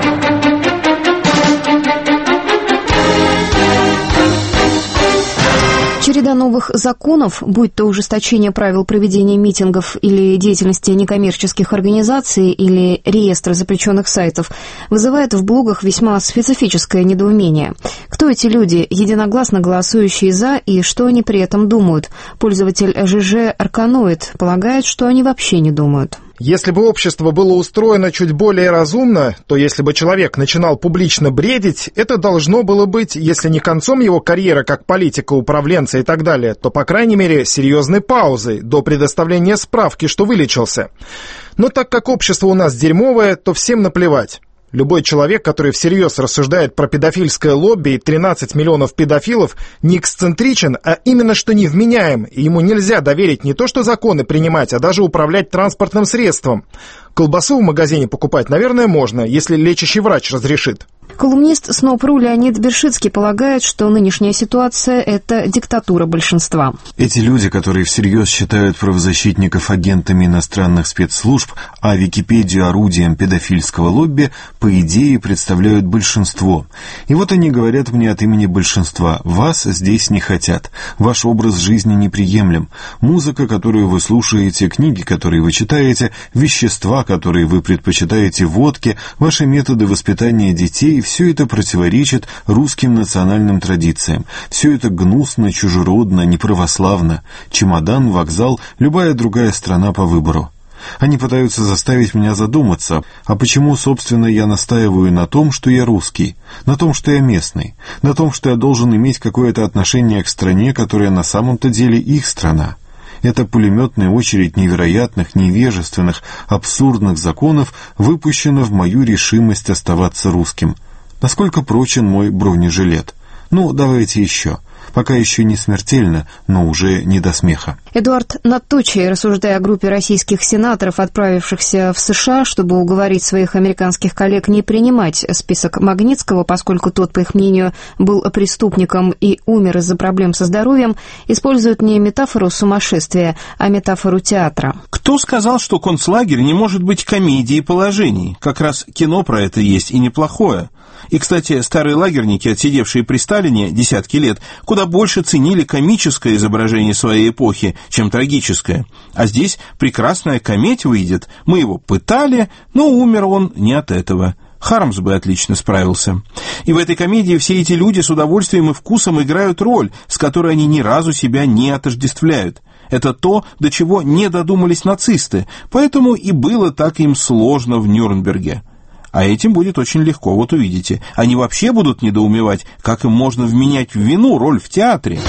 Череда новых законов, будь то ужесточение правил проведения митингов или деятельности некоммерческих организаций или реестра запрещенных сайтов, вызывает в блогах весьма специфическое недоумение. Кто эти люди, единогласно голосующие «за», и что они при этом думают? Пользователь жэ жэ Арканоид полагает, что они вообще не думают.
Если бы общество было устроено чуть более разумно, то если бы человек начинал публично бредить, это должно было быть, если не концом его карьеры как политика, управленца и так далее, то, по крайней мере, серьезной паузой до предоставления справки, что вылечился. Но так как общество у нас дерьмовое, то всем наплевать. Любой человек, который всерьез рассуждает про педофильское лобби и тринадцать миллионов педофилов, не эксцентричен, а именно что невменяем, и ему нельзя доверить не то что законы принимать, а даже управлять транспортным средством. Колбасу в магазине покупать, наверное, можно, если лечащий врач разрешит.
Колумнист СНОП.ру Леонид Бершицкий полагает, что нынешняя ситуация – это диктатура большинства.
Эти люди, которые всерьез считают правозащитников агентами иностранных спецслужб, а Википедию орудием педофильского лобби, по идее представляют большинство. И вот они говорят мне от имени большинства: вас здесь не хотят, ваш образ жизни неприемлем, музыка, которую вы слушаете, книги, которые вы читаете, вещества, которые вы предпочитаете водке, ваши методы воспитания детей – все это противоречит русским национальным традициям. Все это гнусно, чужеродно, неправославно. Чемодан, вокзал, любая другая страна по выбору. Они пытаются заставить меня задуматься, а почему, собственно, я настаиваю на том, что я русский, на том, что я местный, на том, что я должен иметь какое-то отношение к стране, которая на самом-то деле их страна. Это пулеметная очередь невероятных, невежественных, абсурдных законов выпущена в мою решимость оставаться русским. Насколько прочен мой бронежилет? Ну, давайте еще. Пока еще не смертельно, но уже не до смеха.
Эдуард Наточи, рассуждая о группе российских сенаторов, отправившихся в США, чтобы уговорить своих американских коллег не принимать список Магнитского, поскольку тот, по их мнению, был преступником и умер из-за проблем со здоровьем, использует не метафору сумасшествия, а метафору театра.
Кто сказал, что концлагерь не может быть комедией положений? Как раз кино про это есть и неплохое. И, кстати, старые лагерники, отсидевшие при Сталине десятки лет, куда больше ценили комическое изображение своей эпохи, чем трагическое. А здесь прекрасная кометь выйдет. Мы его пытали, но умер он не от этого. Хармс бы отлично справился. И в этой комедии все эти люди с удовольствием и вкусом играют роль, с которой они ни разу себя не отождествляют. Это то, до чего не додумались нацисты, поэтому и было так им сложно в Нюрнберге. А этим будет очень легко, вот увидите. Они вообще будут недоумевать, как им можно вменять в вину роль в театре.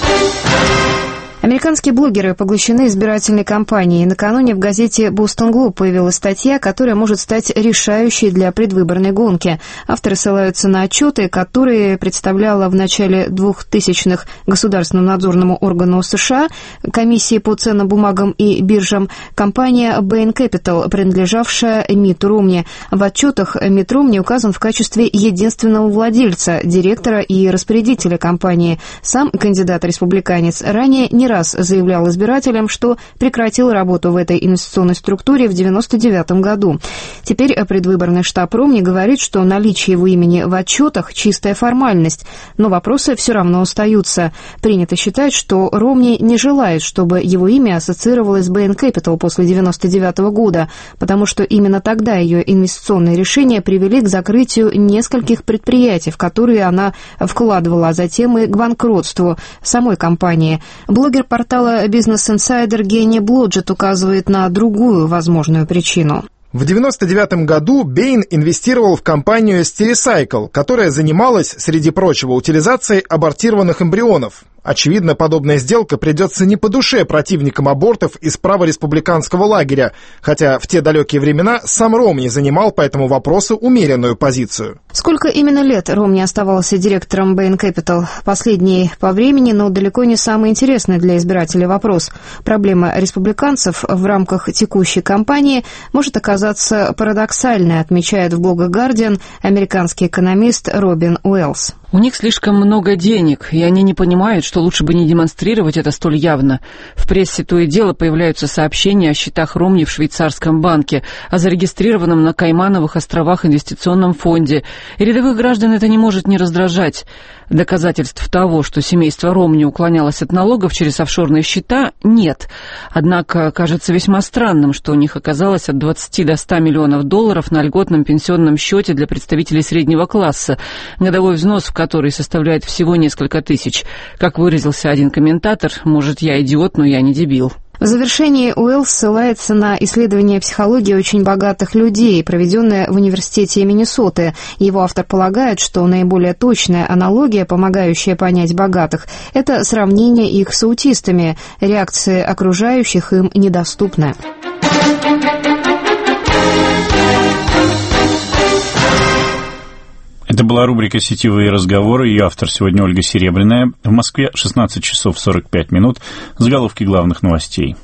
Американские блогеры поглощены избирательной кампанией. Накануне в газете «Бостон Глоб» появилась статья, которая может стать решающей для предвыборной гонки. Авторы ссылаются на отчеты, которые представляла в начале двухтысячных Государственному надзорному органу США, комиссии по ценным бумагам и биржам, компания Bain Capital, принадлежавшая Митту Ромни. В отчетах Митт Ромни указан в качестве единственного владельца, директора и распорядителя компании. Сам кандидат-республиканец ранее не раз заявлял избирателям, что прекратил работу в этой инвестиционной структуре в девяносто девятом году. Теперь предвыборный штаб Ромни говорит, что наличие его имени в отчетах – чистая формальность, но вопросы все равно остаются. Принято считать, что Ромни не желает, чтобы его имя ассоциировалось с Bain Capital после девяносто девятого года, потому что именно тогда ее инвестиционные решения привели к закрытию нескольких предприятий, в которые она вкладывала, а затем и к банкротству самой компании. Блогер портала Business Insider Генни Блоджет указывает на другую возможную причину.
В девяносто девятом году Bain инвестировал в компанию Stericycle, которая занималась, среди прочего, утилизацией абортированных эмбрионов. Очевидно, подобная сделка придется не по душе противникам абортов из правореспубликанского лагеря, хотя в те далекие времена сам Ромни занимал по этому вопросу умеренную позицию.
Сколько именно лет Ромни оставался директором Bain Capital? Последний по времени, но далеко не самый интересный для избирателей вопрос. Проблема республиканцев в рамках текущей кампании может оказаться парадоксальной, отмечает в блогах Guardian американский экономист Робин Уэллс.
У них слишком много денег, и они не понимают, что лучше бы не демонстрировать это столь явно. В прессе то и дело появляются сообщения о счетах Ромни в швейцарском банке, о зарегистрированном на Каймановых островах инвестиционном фонде. И рядовых граждан это не может не раздражать. Доказательств того, что семейство Ромни уклонялось от налогов через офшорные счета, нет. Однако кажется весьма странным, что у них оказалось от двадцати до ста миллионов долларов на льготном пенсионном счете для представителей среднего класса, годовой взнос в который составляет всего несколько тысяч. Как выразился один комментатор, может, я идиот, но я не дебил.
В завершении Уэллс ссылается на исследование психологии очень богатых людей, проведенное в университете Миннесоты. Его автор полагает, что наиболее точная аналогия, помогающая понять богатых, это сравнение их с аутистами. Реакции окружающих им недоступны.
Это была рубрика «Сетевые разговоры». Ее автор сегодня Ольга Серебряная. В Москве шестнадцать часов сорок пять минут. Заголовки главных новостей.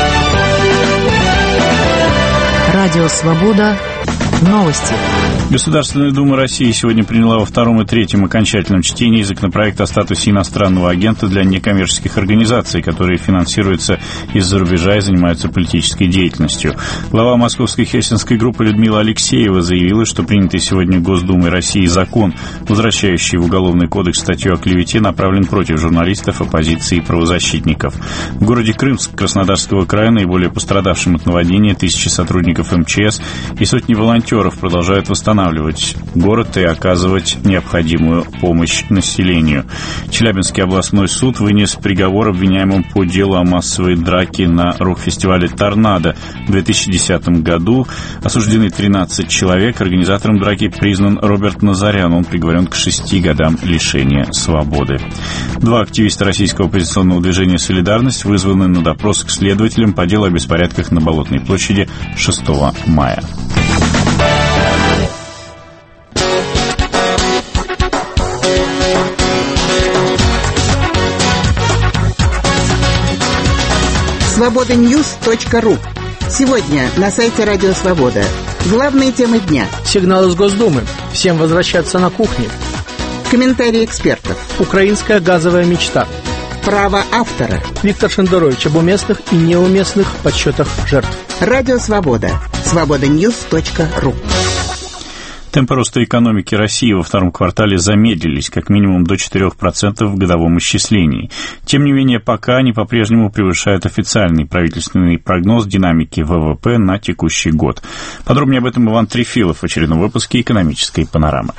Радио «Свобода». Новости.
Государственная Дума России сегодня приняла во втором и третьем окончательном чтении законопроект о статусе иностранного агента для некоммерческих организаций, которые финансируются из-за рубежа и занимаются политической деятельностью. Глава Московской Хельсинской группы Людмила Алексеева заявила, что принятый сегодня Госдумой России закон, возвращающий в Уголовный кодекс статью о клевете, направлен против журналистов, оппозиции и правозащитников. В городе Крымск Краснодарского края, наиболее пострадавшим от наводнения, тысячи сотрудников эм че эс и сотни волонтеров продолжают восстанавливать город и оказывать необходимую помощь населению. Челябинский областной суд вынес приговор обвиняемым по делу о массовой драке на рок-фестивале «Торнадо» в две тысячи десятом году. Осуждены тринадцать человек. Организатором драки признан Роберт Назарян. Он приговорен к шести годам лишения свободы. Два активиста российского оппозиционного движения «Солидарность» вызваны на допрос к следователям по делу о беспорядках на Болотной площади шестого мая.
свобода ньюс точка ру. Сегодня на сайте Радио Свобода. Главные темы дня.
Сигнал из Госдумы. Всем возвращаться на кухню.
Комментарии экспертов.
Украинская газовая мечта.
Право автора.
Виктор Шендерович об уместных и неуместных подсчетах жертв.
Радио Свобода. свобода ньюс точка ру.
Темпы роста экономики России во втором квартале замедлились как минимум до четырех процентов в годовом исчислении. Тем не менее, пока они по-прежнему превышают официальный правительственный прогноз динамики ВВП на текущий год. Подробнее об этом Иван Трефилов в очередном выпуске «Экономической панорамы».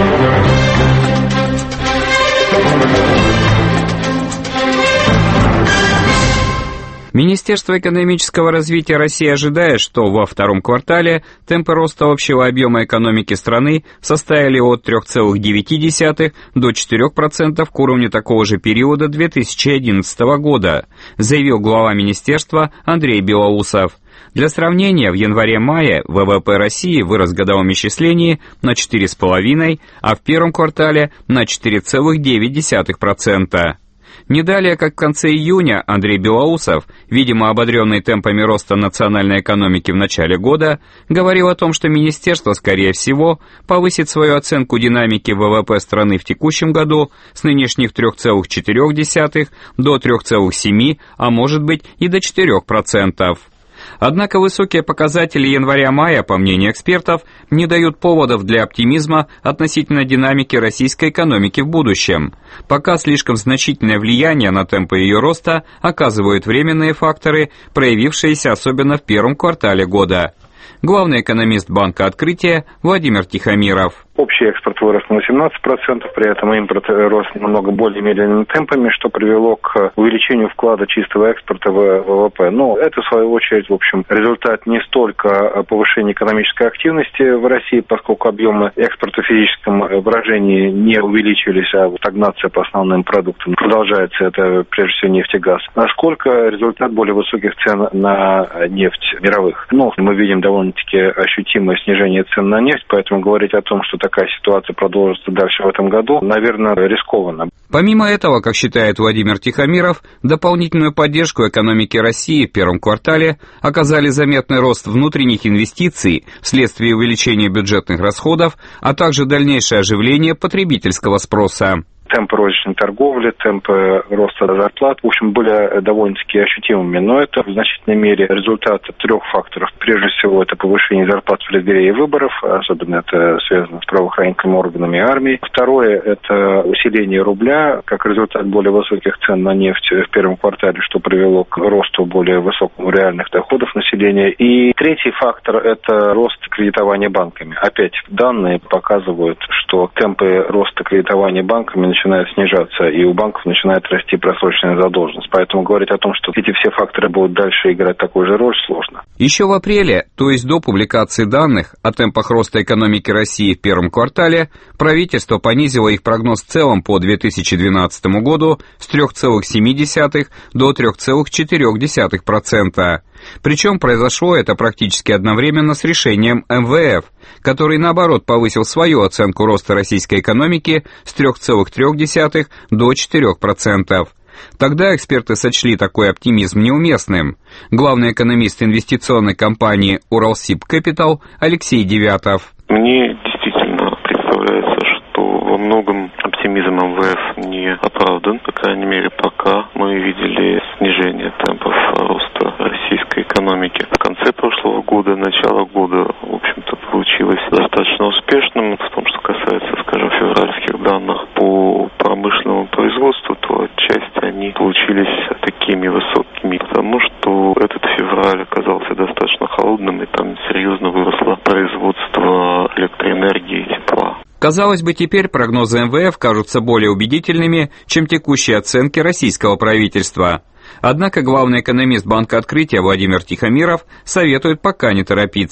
Министерство экономического развития России ожидает, что во втором квартале темпы роста общего объема экономики страны составили от трёх целых девяти десятых до четырёх процентов к уровню такого же периода две тысячи одиннадцатого года, заявил глава министерства Андрей Белоусов. Для сравнения, в январе-мае ВВП России вырос в годовом исчислении на четыре целых пять десятых, а в первом квартале на четыре целых девять десятых процента. Не далее, как в конце июня, Андрей Белоусов, видимо ободренный темпами роста национальной экономики в начале года, говорил о том, что министерство, скорее всего, повысит свою оценку динамики ВВП страны в текущем году с нынешних трёх целых четырёх десятых до трёх целых семи десятых, а может быть и до четырёх процентов. Однако высокие показатели января-мая, по мнению экспертов, не дают поводов для оптимизма относительно динамики российской экономики в будущем. Пока слишком значительное влияние на темпы ее роста оказывают временные факторы, проявившиеся особенно в первом квартале года. Главный экономист Банка Открытия Владимир Тихомиров.
Общий экспорт вырос на восемнадцать процентов, при этом импорт рос намного более медленными темпами, что привело к увеличению вклада чистого экспорта в ВВП. Но это, в свою очередь, в общем, результат не столько повышения экономической активности в России, поскольку объемы экспорта в физическом выражении не увеличились, а стагнация по основным продуктам продолжается, это прежде всего нефть и газ, насколько результат более высоких цен на нефть мировых. Но мы видим довольно-таки ощутимое снижение цен на нефть, поэтому говорить о том, что такая ситуация продолжится дальше в этом году, наверное, рискованно.
Помимо этого, как считает Владимир Тихомиров, дополнительную поддержку экономики России в первом квартале оказали заметный рост внутренних инвестиций вследствие увеличения бюджетных расходов, а также дальнейшее оживление потребительского спроса.
Темпы розничной торговли, темпы роста зарплат, в общем, были довольно-таки ощутимыми. Но это в значительной мере результат трех факторов. Прежде всего, это повышение зарплат в преддверии выборов, особенно это связано с правоохранительными органами и армией. Второе, это усиление рубля, как результат более высоких цен на нефть в первом квартале, что привело к росту более высокому реальных доходов населения. И третий фактор, это рост кредитования банками. Опять данные показывают, что темпы роста кредитования банками начинает снижаться, и у банков начинает расти просроченная задолженность. Поэтому говорить о том, что эти все факторы будут дальше играть такую же роль, сложно.
Еще в апреле, то есть до публикации данных о темпах роста экономики России в первом квартале, правительство понизило их прогноз в целом по две тысячи двенадцатому году с трёх целых семи десятых до трёх целых четырёх десятых процента. Причем произошло это практически одновременно с решением эм вэ эф, который, наоборот, повысил свою оценку роста российской экономики с трёх целых трёх десятых до четырёх процентов. Тогда эксперты сочли такой оптимизм неуместным. Главный экономист инвестиционной компании «Уралсиб Кэпитал» Алексей Девятов.
Мне действительно представляется, что во многом оптимизм эм вэ эф не оправдан. По крайней мере, пока мы видели снижение темпов роста российской экономики. В конце прошлого года, начало года, в общем-то, получилось достаточно успешным. В том, что касается, скажем, февральских данных по промышленному производству, то отчасти они получились такими высокими, потому что этот февраль оказался достаточно холодным, и там серьезно выросло производство электроэнергии и тепла.
Казалось бы, теперь прогнозы эм вэ эф кажутся более убедительными, чем текущие оценки российского правительства. Однако главный экономист Банка Открытия Владимир Тихомиров советует пока не торопиться.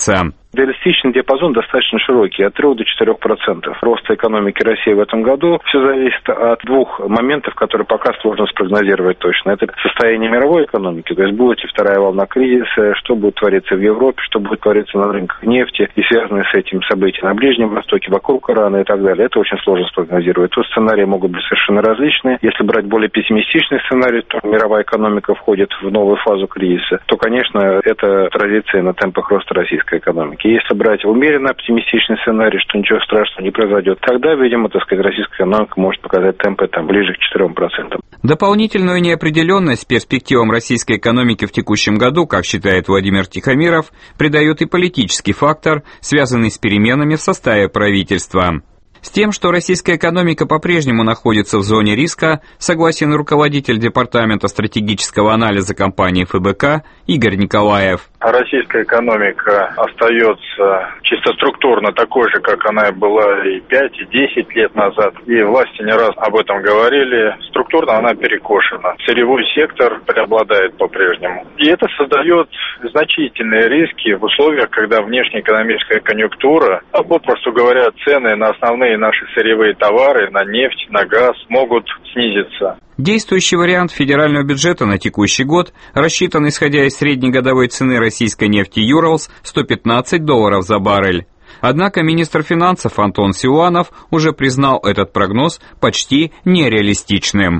Реалистичный диапазон достаточно широкий, от трёх до четырёх процентов роста экономики России в этом году. Все зависит от двух моментов, которые пока сложно спрогнозировать точно. Это состояние мировой экономики, то есть будет ли вторая волна кризиса, что будет твориться в Европе, что будет твориться на рынках нефти и связанные с этим события на Ближнем Востоке, вокруг Ирана и так далее. Это очень сложно спрогнозировать. Тут сценарии могут быть совершенно различные. Если брать более пессимистичный сценарий, то мировая экономика входит в новую фазу кризиса, то, конечно, это отразится и на темпах роста российской экономики. Если брать умеренно оптимистичный сценарий, что ничего страшного не произойдет, тогда, видимо, так сказать, российская экономика может показать темпы там ближе к четырем процентам.
Дополнительную неопределенность перспективам российской экономики в текущем году, как считает Владимир Тихомиров, придает и политический фактор, связанный с переменами в составе правительства. С тем, что российская экономика по-прежнему находится в зоне риска, согласен руководитель Департамента стратегического анализа компании эф бэ ка Игорь Николаев.
Российская экономика остается чисто структурно такой же, как она была и пять, и десять лет назад. И власти не раз об этом говорили. Структурно она перекошена. Сырьевой сектор преобладает по-прежнему. И это создает значительные риски в условиях, когда внешнеэкономическая конъюнктура, а попросту говоря, цены на основные наши сырьевые товары, на нефть, на газ могут снизиться.
Действующий вариант федерального бюджета на текущий год рассчитан, исходя из среднегодовой цены российской нефти Юралс, сто пятнадцать долларов за баррель. Однако министр финансов Антон Силуанов уже признал этот прогноз почти нереалистичным.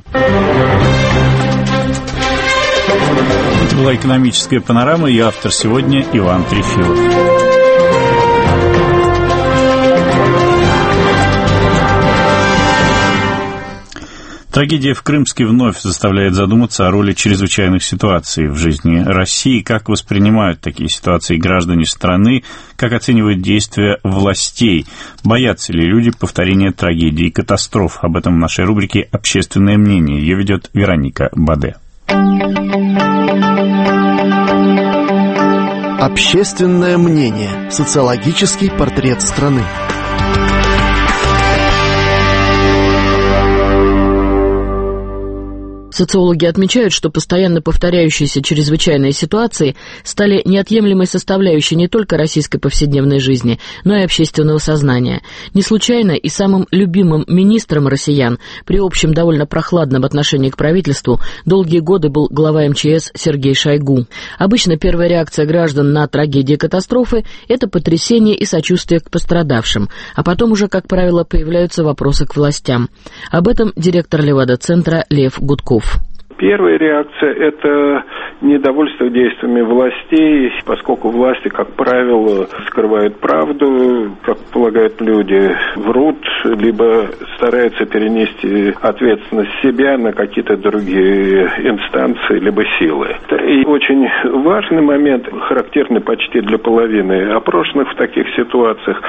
Это была экономическая панорама, и автор сегодня Иван Трефилов. Трагедия в Крымске вновь заставляет задуматься о роли чрезвычайных ситуаций в жизни России, как воспринимают такие ситуации граждане страны, как оценивают действия властей, боятся ли люди повторения трагедий и катастроф. Об этом в нашей рубрике «Общественное мнение». Ее ведет Вероника Баде.
Общественное мнение. Социологический портрет страны.
Социологи отмечают, что постоянно повторяющиеся чрезвычайные ситуации стали неотъемлемой составляющей не только российской повседневной жизни, но и общественного сознания. Не случайно и самым любимым министром россиян при общем довольно прохладном отношении к правительству долгие годы был глава эм че эс Сергей Шойгу. Обычно первая реакция граждан на трагедии и катастрофы – это потрясение и сочувствие к пострадавшим, а потом уже, как правило, появляются вопросы к властям. Об этом директор Левада-центра Лев Гудков.
Первая реакция – это недовольство действиями властей, поскольку власти, как правило, скрывают правду, как полагают люди, врут, либо стараются перенести ответственность себя на какие-то другие инстанции, либо силы. И очень важный момент, характерный почти для половины опрошенных в таких ситуациях,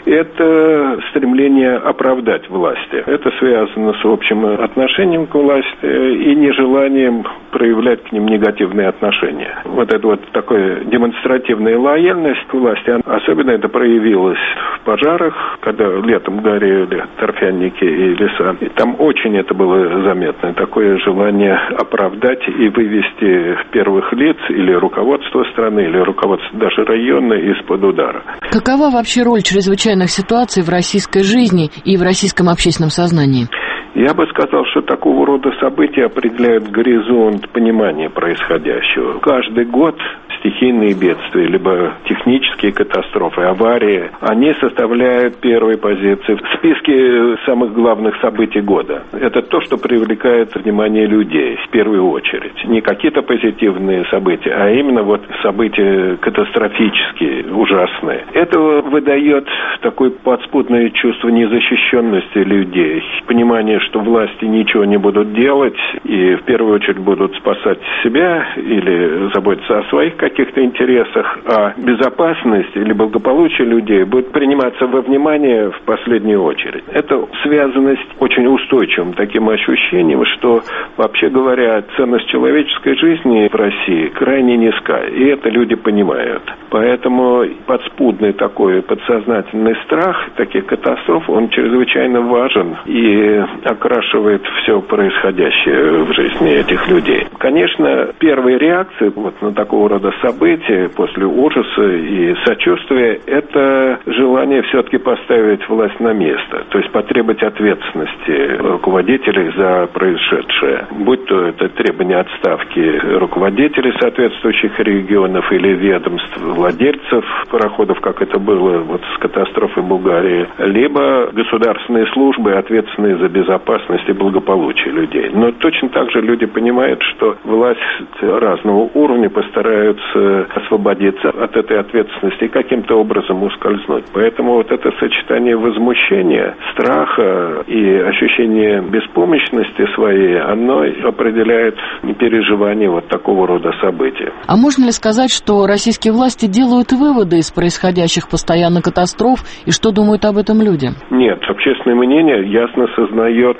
это стремление оправдать власти. Это связано с общим отношением к власти и нежеланием проявлять к ним негативные отношения. Вот это вот такая демонстративная лояльность к власти, особенно это проявилось в пожарах, когда летом горели торфяники и леса. И там очень это было заметно, такое желание оправдать и вывести первых лиц или руководство страны, или руководство даже района из-под удара.
Какова вообще роль чрезвычайных ситуаций в российской жизни и в российском общественном сознании?
Я бы сказал, что такого рода события определяют горизонт понимания происходящего. Каждый год стихийные бедствия, либо технические катастрофы, аварии, они составляют первые позиции в списке самых главных событий года. Это то, что привлекает внимание людей в первую очередь. Не какие-то позитивные события, а именно вот события катастрофические, ужасные. Это выдает такое подспудное чувство незащищенности людей, понимание, что власти ничего не будут делать и в первую очередь будут спасать себя или заботиться о своих каких-то интересах, а безопасность или благополучие людей будет приниматься во внимание в последнюю очередь. Это связано с очень устойчивым таким ощущением, что, вообще говоря, ценность человеческой жизни в России крайне низка, и это люди понимают. Поэтому подспудный такой подсознательный страх таких катастроф, он чрезвычайно важен и окрашивает все происходящее в жизни этих людей. Конечно, первые реакции вот на такого рода события после ужаса и сочувствия – это желание все-таки поставить власть на место, то есть потребовать ответственности руководителей за происшедшее. Будь то это требование отставки руководителей соответствующих регионов или ведомств, владельцев пароходов, как это было вот с катастрофой Булгарии, либо государственные службы, ответственные за безопасность и благополучие людей. Но точно так же люди понимают, что власть разного уровня постараются освободиться от этой ответственности и каким-то образом ускользнуть. Поэтому вот это сочетание возмущения, страха и ощущения беспомощности своей, оно определяет переживание вот такого рода событий.
А можно ли сказать, что российские власти делают выводы из происходящих постоянно катастроф, и что думают об этом люди?
Нет, общественное мнение ясно сознает,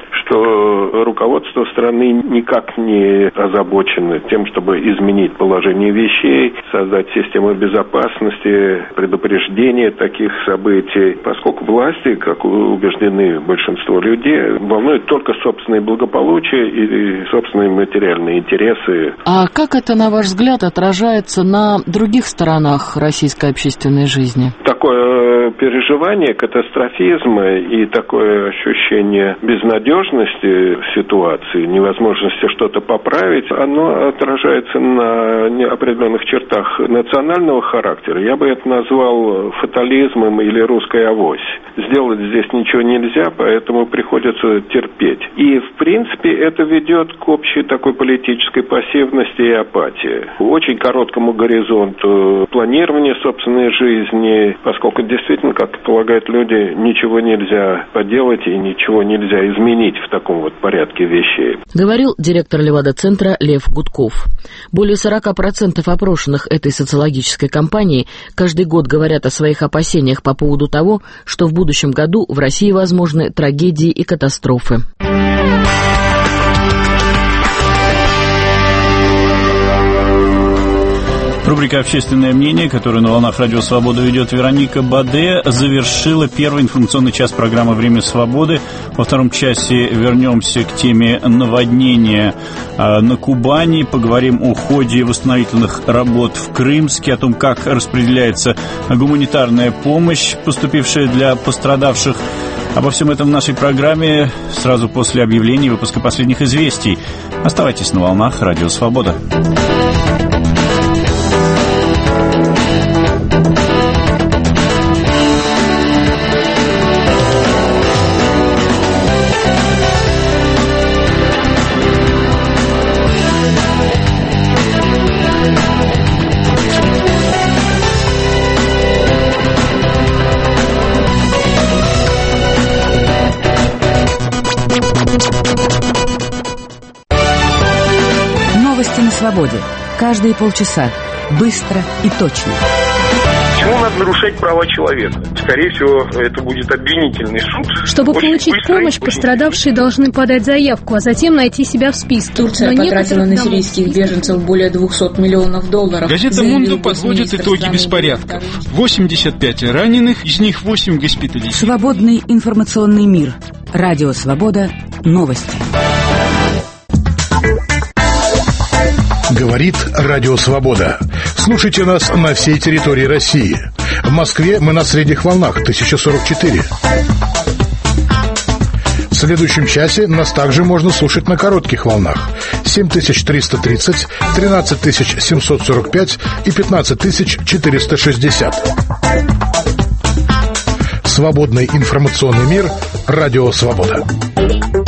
что руководство страны никак не озабочено тем, чтобы изменить положение вещей, создать систему безопасности, предупреждения таких событий, поскольку власти, как убеждены большинство людей, волнует только собственное благополучие и собственные материальные интересы.
А как это, на ваш взгляд, отражается на других сторонах российской общественной жизни?
Такое переживание катастрофизма и такое ощущение безнадежности ситуации, невозможности что-то поправить, оно отражается на определенных чертах национального характера. Я бы это назвал фатализмом или русской авось. Сделать здесь ничего нельзя, поэтому приходится терпеть. И, в принципе, это ведет к общей такой политической пассивности и апатии. Очень короткому горизонту планирования собственной жизни, поскольку действительно, как полагают люди, ничего нельзя поделать и ничего нельзя изменить в таком вот порядке вещей.
Говорил директор Левада-центра Лев Гудков. Более сорок процентов опрошенных этой социологической кампании каждый год говорят о своих опасениях по поводу того, что в будущем году в России возможны трагедии и катастрофы.
Рубрика «Общественное мнение», которую на волнах Радио Свобода ведет Вероника Баде, завершила первый информационный час программы «Время свободы». Во втором часе вернемся к теме наводнения на Кубани, поговорим о ходе восстановительных работ в Крымске, о том, как распределяется гуманитарная помощь, поступившая для пострадавших. Обо всем этом в нашей программе сразу после объявления выпуска последних известий. Оставайтесь на волнах Радио Свобода.
Свободе. Каждые полчаса. Быстро и точно.
Почему надо нарушать права человека? Скорее всего, это будет обвинительный суд.
Чтобы очень получить быстрый, помощь, пострадавшие должны подать заявку, а затем найти себя в списке.
Турция Но потратила на сирийских беженцев более двухсот миллионов долларов.
Газета «Мунду» подводит итоги беспорядков. восемьдесят пять раненых, из них восемь госпитализированы.
Свободный информационный мир. Радио «Свобода». Новости.
Говорит Радио Свобода. Слушайте нас на всей территории России. В Москве мы на средних волнах тысяча сорок четыре. В следующем часе нас также можно слушать на коротких волнах семь тысяч триста тридцать, тринадцать тысяч семьсот сорок пять и пятнадцать тысяч четыреста шестьдесят. Свободный информационный мир. Радио Свобода.